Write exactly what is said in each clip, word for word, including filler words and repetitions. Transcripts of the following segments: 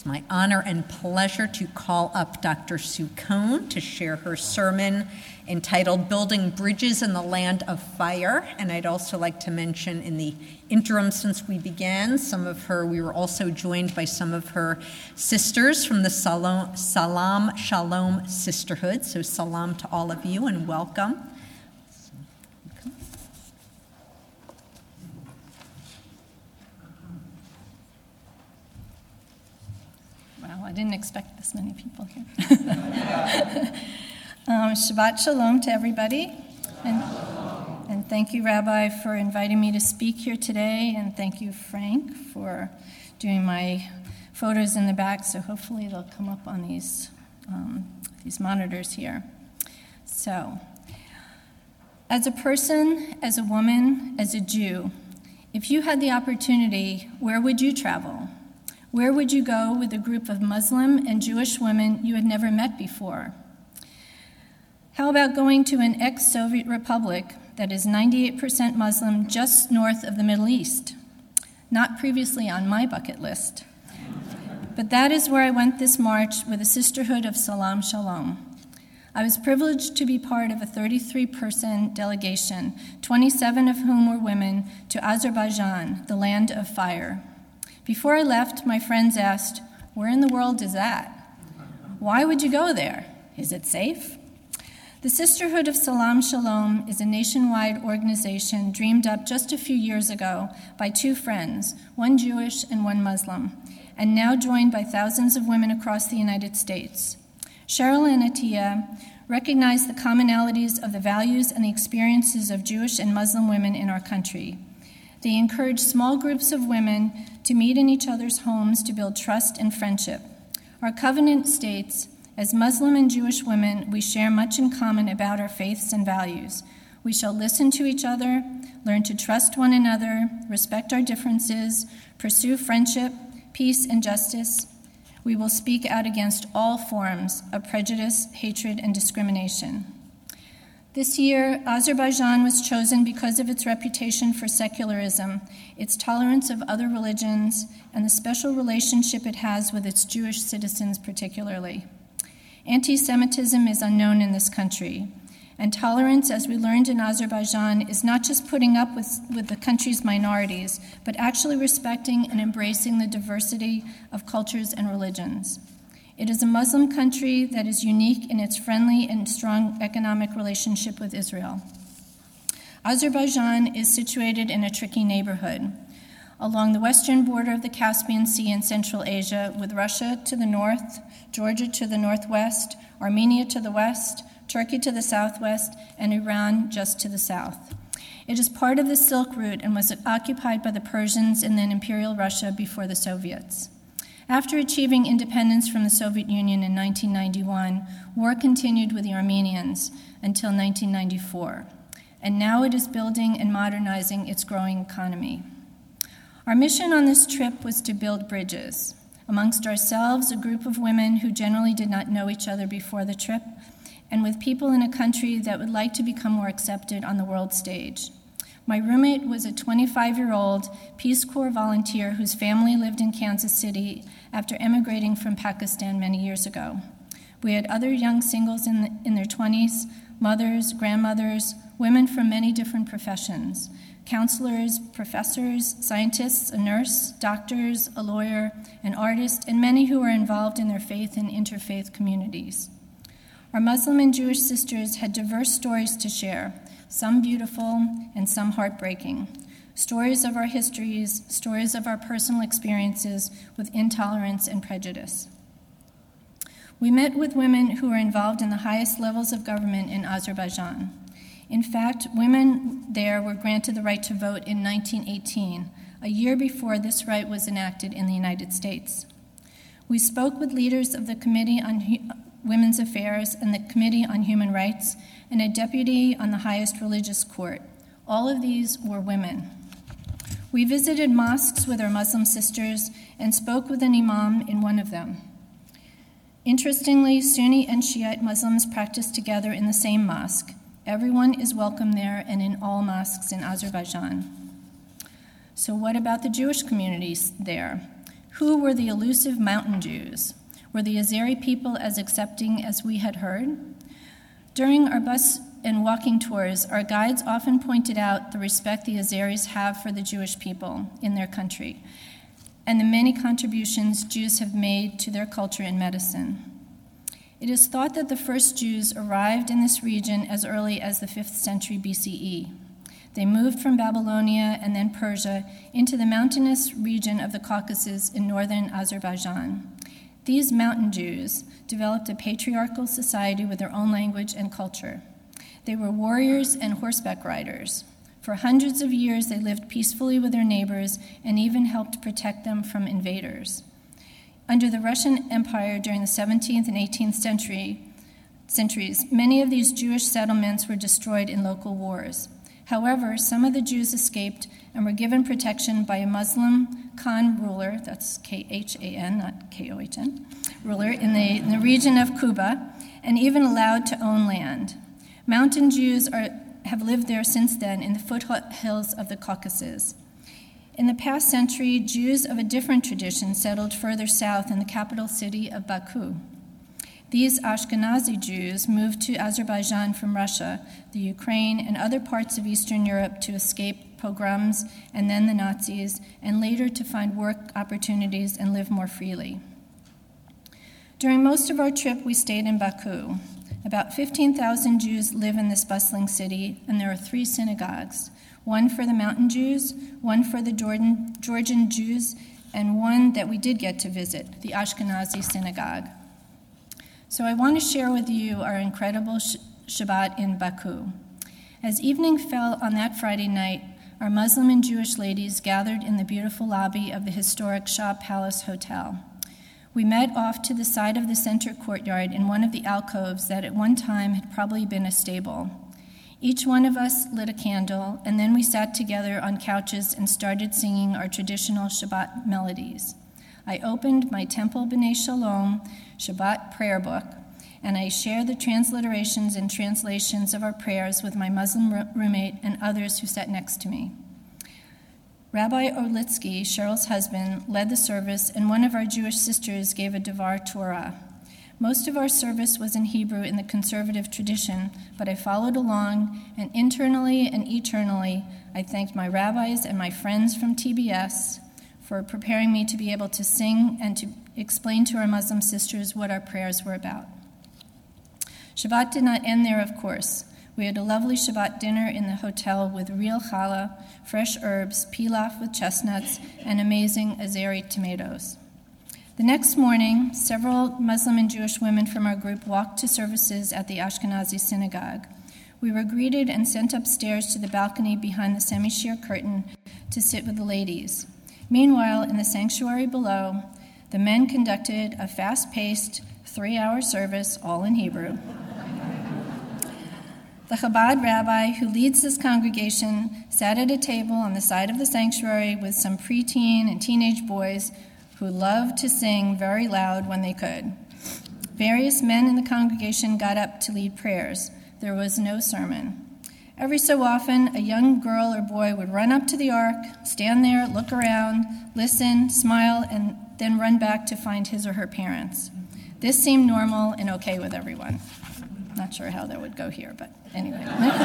It's my honor and pleasure to call up Doctor Sue Cohn to share her sermon entitled Building Bridges in the Land of Fire. And I'd also like to mention in the interim since we began, some of her, we were also joined by some of her sisters from the Salam, Salam Shalom Sisterhood. So salam to all of you and welcome. Wow, I didn't expect this many people here. um, Shabbat Shalom to everybody. And, and thank you, Rabbi, for inviting me to speak here today. And thank you, Frank, for doing my photos in the back. So hopefully they'll come up on these, um, these monitors here. So, as a person, as a woman, as a Jew, if you had the opportunity, where would you travel? Where would you go with a group of Muslim and Jewish women you had never met before? How about going to an ex-Soviet republic that is ninety-eight percent Muslim just north of the Middle East? Not previously on my bucket list. But that is where I went this March with a sisterhood of Salam Shalom. I was privileged to be part of a thirty-three person delegation, twenty-seven of whom were women, to Azerbaijan, the land of fire. Before I left, my friends asked, "Where in the world is that? Why would you go there? Is it safe?" The Sisterhood of Salam Shalom is a nationwide organization dreamed up just a few years ago by two friends, one Jewish and one Muslim, and now joined by thousands of women across the United States. Cheryl and Atiya recognize the commonalities of the values and the experiences of Jewish and Muslim women in our country. They encourage small groups of women to meet in each other's homes to build trust and friendship. Our covenant states, as Muslim and Jewish women, we share much in common about our faiths and values. We shall listen to each other, learn to trust one another, respect our differences, pursue friendship, peace, and justice. We will speak out against all forms of prejudice, hatred, and discrimination. This year, Azerbaijan was chosen because of its reputation for secularism, its tolerance of other religions, and the special relationship it has with its Jewish citizens particularly. Anti-Semitism is unknown in this country, and tolerance, as we learned in Azerbaijan, is not just putting up with, with the country's minorities, but actually respecting and embracing the diversity of cultures and religions. It is a Muslim country that is unique in its friendly and strong economic relationship with Israel. Azerbaijan is situated in a tricky neighborhood along the western border of the Caspian Sea in Central Asia, with Russia to the north, Georgia to the northwest, Armenia to the west, Turkey to the southwest, and Iran just to the south. It is part of the Silk Route and was occupied by the Persians and then Imperial Russia before the Soviets. After achieving independence from the Soviet Union in nineteen ninety-one, war continued with the Armenians until nineteen ninety-four, and now it is building and modernizing its growing economy. Our mission on this trip was to build bridges amongst ourselves, a group of women who generally did not know each other before the trip, and with people in a country that would like to become more accepted on the world stage. My roommate was a twenty-five-year-old Peace Corps volunteer whose family lived in Kansas City after emigrating from Pakistan many years ago. We had other young singles in, the, in their twenties, mothers, grandmothers, women from many different professions, counselors, professors, scientists, a nurse, doctors, a lawyer, an artist, and many who were involved in their faith and interfaith communities. Our Muslim and Jewish sisters had diverse stories to share, some beautiful and some heartbreaking. Stories of our histories, stories of our personal experiences with intolerance and prejudice. We met with women who were involved in the highest levels of government in Azerbaijan. In fact, women there were granted the right to vote in nineteen eighteen, a year before this right was enacted in the United States. We spoke with leaders of the Committee on Women's Affairs and the Committee on Human Rights, and a deputy on the highest religious court. All of these were women. We visited mosques with our Muslim sisters and spoke with an imam in one of them. Interestingly, Sunni and Shiite Muslims practice together in the same mosque. Everyone is welcome there and in all mosques in Azerbaijan. So what about the Jewish communities there? Who were the elusive mountain Jews? Were the Azeri people as accepting as we had heard? During our bus and walking tours, our guides often pointed out the respect the Azeris have for the Jewish people in their country and the many contributions Jews have made to their culture and medicine. It is thought that the first Jews arrived in this region as early as the fifth century B C E. They moved from Babylonia and then Persia into the mountainous region of the Caucasus in northern Azerbaijan. These mountain Jews developed a patriarchal society with their own language and culture. They were warriors and horseback riders. For hundreds of years, they lived peacefully with their neighbors and even helped protect them from invaders. Under the Russian Empire during the seventeenth and eighteenth century, centuries, many of these Jewish settlements were destroyed in local wars. However, some of the Jews escaped and were given protection by a Muslim Khan ruler, that's K H A N, not K O H N, ruler in the, in the region of Kuba, and even allowed to own land. Mountain Jews are, have lived there since then in the foothills of the Caucasus. In the past century, Jews of a different tradition settled further south in the capital city of Baku. These Ashkenazi Jews moved to Azerbaijan from Russia, the Ukraine, and other parts of Eastern Europe to escape pogroms and then the Nazis, and later to find work opportunities and live more freely. During most of our trip, we stayed in Baku. About fifteen thousand Jews live in this bustling city, and there are three synagogues, one for the mountain Jews, one for the Jordan, Georgian Jews, and one that we did get to visit, the Ashkenazi synagogue. So I want to share with you our incredible sh- Shabbat in Baku. As evening fell on that Friday night, our Muslim and Jewish ladies gathered in the beautiful lobby of the historic Shah Palace Hotel. We met off to the side of the center courtyard in one of the alcoves that at one time had probably been a stable. Each one of us lit a candle, and then we sat together on couches and started singing our traditional Shabbat melodies. I opened my Temple B'nai Shalom Shabbat prayer book, and I share the transliterations and translations of our prayers with my Muslim roommate and others who sat next to me. Rabbi Orlitsky, Cheryl's husband, led the service, and one of our Jewish sisters gave a Devar Torah. Most of our service was in Hebrew in the conservative tradition, but I followed along, and internally and eternally, I thanked my rabbis and my friends from T B S for preparing me to be able to sing and to explain to our Muslim sisters what our prayers were about. Shabbat did not end there, of course. We had a lovely Shabbat dinner in the hotel with real challah, fresh herbs, pilaf with chestnuts, and amazing Azeri tomatoes. The next morning, several Muslim and Jewish women from our group walked to services at the Ashkenazi synagogue. We were greeted and sent upstairs to the balcony behind the semi-sheer curtain to sit with the ladies. Meanwhile, in the sanctuary below, the men conducted a fast-paced, three-hour service, all in Hebrew. The Chabad rabbi who leads this congregation sat at a table on the side of the sanctuary with some preteen and teenage boys who loved to sing very loud when they could. Various men in the congregation got up to lead prayers. There was no sermon. Every so often, a young girl or boy would run up to the ark, stand there, look around, listen, smile, and then run back to find his or her parents. This seemed normal and okay with everyone. Not sure how that would go here, but anyway.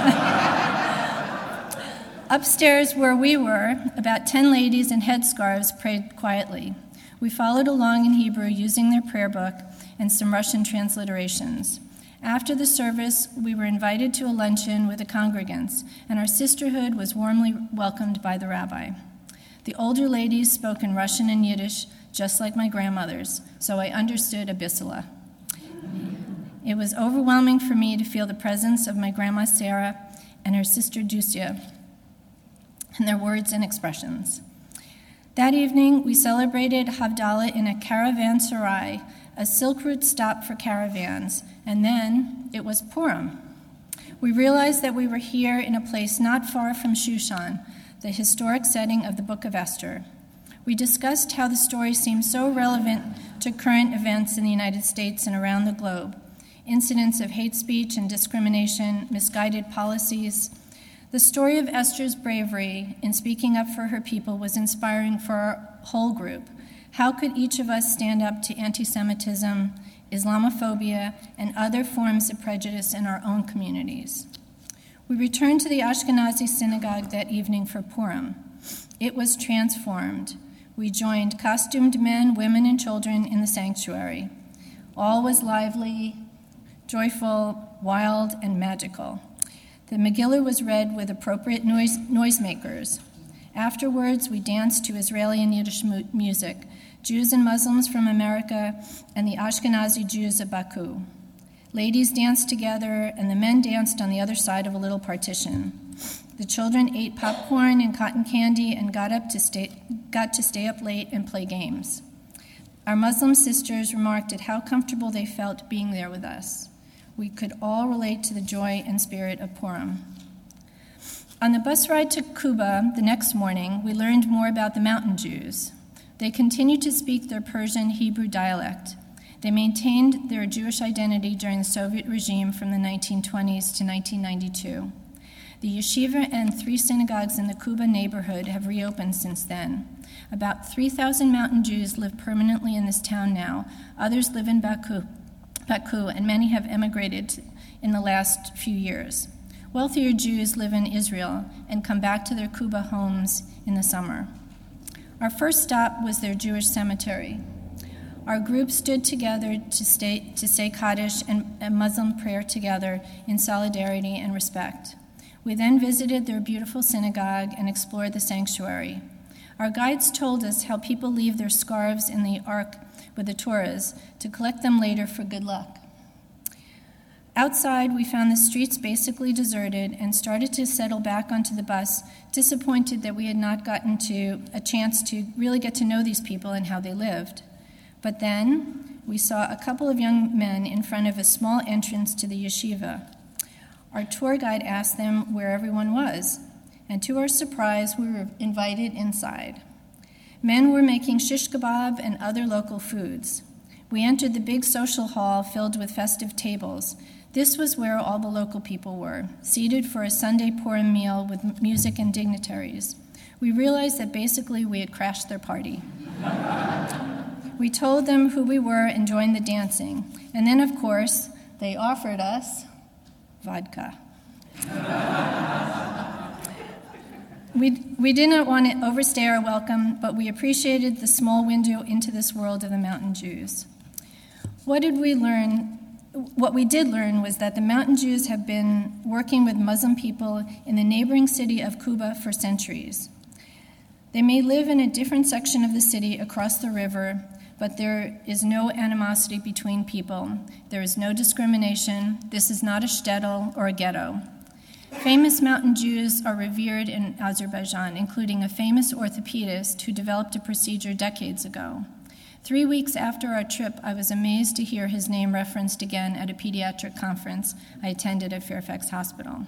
Upstairs where we were, about ten ladies in headscarves prayed quietly. We followed along in Hebrew using their prayer book and some Russian transliterations. After the service, we were invited to a luncheon with the congregants, and our sisterhood was warmly welcomed by the rabbi. The older ladies spoke in Russian and Yiddish, just like my grandmothers, so I understood a bisela. It was overwhelming for me to feel the presence of my grandma Sarah and her sister Dusia, and their words and expressions. That evening, we celebrated Havdalah in a caravanserai, a Silk Route stop for caravans, and then it was Purim. We realized that we were here in a place not far from Shushan, the historic setting of the Book of Esther. We discussed how the story seems so relevant to current events in the United States and around the globe. Incidents of hate speech and discrimination, misguided policies. The story of Esther's bravery in speaking up for her people was inspiring for our whole group. How could each of us stand up to anti-Semitism, Islamophobia, and other forms of prejudice in our own communities? We returned to the Ashkenazi synagogue that evening for Purim. It was transformed. We joined costumed men, women, and children in the sanctuary. All was lively, joyful, wild, and magical. The Megillah was read with appropriate noise, noisemakers. Afterwards, we danced to Israeli and Yiddish mu- music, Jews and Muslims from America, and the Ashkenazi Jews of Baku. Ladies danced together, and the men danced on the other side of a little partition. The children ate popcorn and cotton candy and got up to stay, got to stay up late and play games. Our Muslim sisters remarked at how comfortable they felt being there with us. We could all relate to the joy and spirit of Purim. On the bus ride to Kuba the next morning, we learned more about the Mountain Jews. They continued to speak their Persian Hebrew dialect. They maintained their Jewish identity during the Soviet regime from the nineteen twenties to nineteen ninety-two. The yeshiva and three synagogues in the Kuba neighborhood have reopened since then. About three thousand Mountain Jews live permanently in this town now. Others live in Baku, Baku, and many have emigrated in the last few years. Wealthier Jews live in Israel and come back to their Kuba homes in the summer. Our first stop was their Jewish cemetery. Our group stood together to, stay, to say Kaddish and a Muslim prayer together in solidarity and respect. We then visited their beautiful synagogue and explored the sanctuary. Our guides told us how people leave their scarves in the ark with the Torahs to collect them later for good luck. Outside, we found the streets basically deserted and started to settle back onto the bus, disappointed that we had not gotten to a chance to really get to know these people and how they lived. But then we saw a couple of young men in front of a small entrance to the yeshiva. Our tour guide asked them where everyone was, and to our surprise, we were invited inside. Men were making shish kebab and other local foods. We entered the big social hall filled with festive tables. This was where all the local people were, seated for a Sunday Purim meal with music and dignitaries. We realized that basically we had crashed their party. We told them who we were and joined the dancing. And then, of course, they offered us vodka. we, we did not want to overstay our welcome, but we appreciated the small window into this world of the Mountain Jews. What did we learn? What we did learn was that the Mountain Jews have been working with Muslim people in the neighboring city of Kuba for centuries. They may live in a different section of the city across the river, but there is no animosity between people. There is no discrimination. This is not a shtetl or a ghetto. Famous Mountain Jews are revered in Azerbaijan, including a famous orthopedist who developed a procedure decades ago. Three weeks after our trip, I was amazed to hear his name referenced again at a pediatric conference I attended at Fairfax Hospital.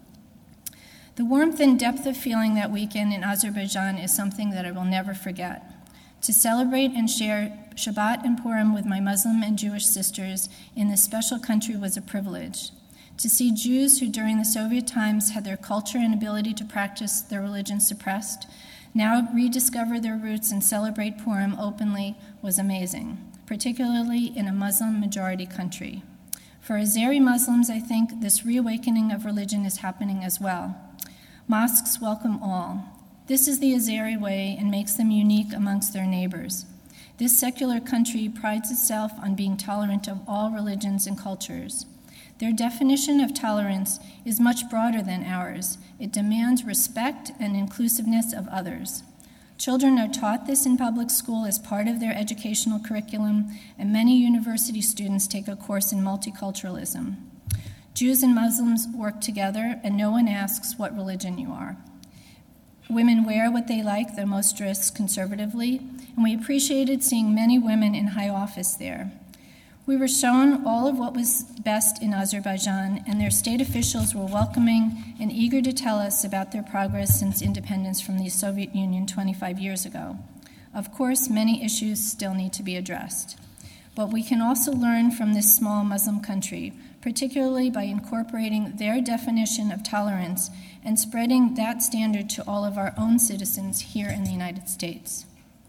The warmth and depth of feeling that weekend in Azerbaijan is something that I will never forget. To celebrate and share Shabbat and Purim with my Muslim and Jewish sisters in this special country was a privilege. To see Jews who during the Soviet times had their culture and ability to practice their religion suppressed now rediscover their roots and celebrate Purim openly was amazing, particularly in a Muslim-majority country. For Azeri Muslims, I think this reawakening of religion is happening as well. Mosques welcome all. This is the Azeri way and makes them unique amongst their neighbors. This secular country prides itself on being tolerant of all religions and cultures. Their definition of tolerance is much broader than ours. It demands respect and inclusiveness of others. Children are taught this in public school as part of their educational curriculum, and many university students take a course in multiculturalism. Jews and Muslims work together, and no one asks what religion you are. Women wear what they like, though most dress conservatively, and we appreciated seeing many women in high office there. We were shown all of what was best in Azerbaijan, and their state officials were welcoming and eager to tell us about their progress since independence from the Soviet Union twenty-five years ago. Of course, many issues still need to be addressed. But we can also learn from this small Muslim country, particularly by incorporating their definition of tolerance and spreading that standard to all of our own citizens here in the United States.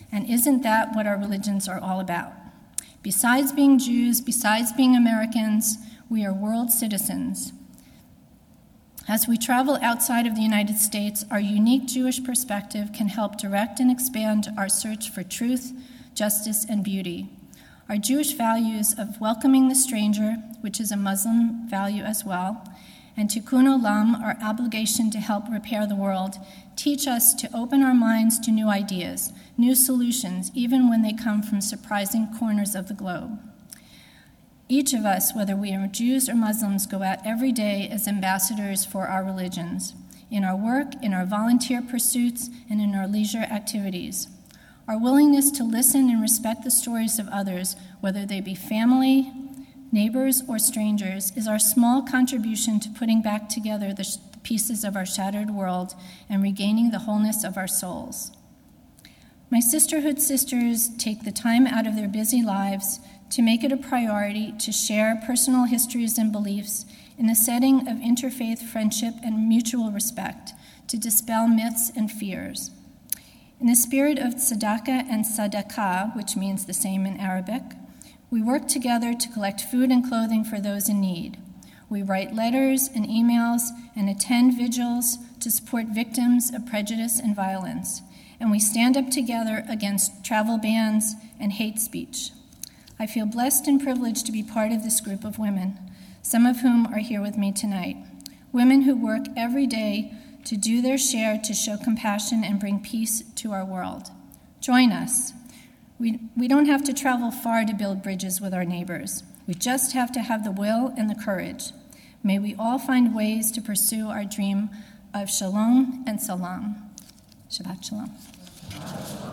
And isn't that what our religions are all about? Besides being Jews, besides being Americans, we are world citizens. As we travel outside of the United States, our unique Jewish perspective can help direct and expand our search for truth, justice, and beauty. Our Jewish values of welcoming the stranger, which is a Muslim value as well, and tikkun olam, our obligation to help repair the world, teach us to open our minds to new ideas, new solutions, even when they come from surprising corners of the globe. Each of us, whether we are Jews or Muslims, go out every day as ambassadors for our religions, in our work, in our volunteer pursuits, and in our leisure activities. Our willingness to listen and respect the stories of others, whether they be family, neighbors, or strangers, is our small contribution to putting back together the sh- pieces of our shattered world and regaining the wholeness of our souls. My sisterhood sisters take the time out of their busy lives to make it a priority to share personal histories and beliefs in a setting of interfaith friendship and mutual respect, to dispel myths and fears. In the spirit of tzedakah and sadaqah, which means the same in Arabic, we work together to collect food and clothing for those in need. We write letters and emails and attend vigils to support victims of prejudice and violence. And we stand up together against travel bans and hate speech. I feel blessed and privileged to be part of this group of women, some of whom are here with me tonight. Women who work every day to do their share to show compassion and bring peace to our world. Join us. We, we don't have to travel far to build bridges with our neighbors. We just have to have the will and the courage. May we all find ways to pursue our dream of shalom and salam. Shabbat shalom.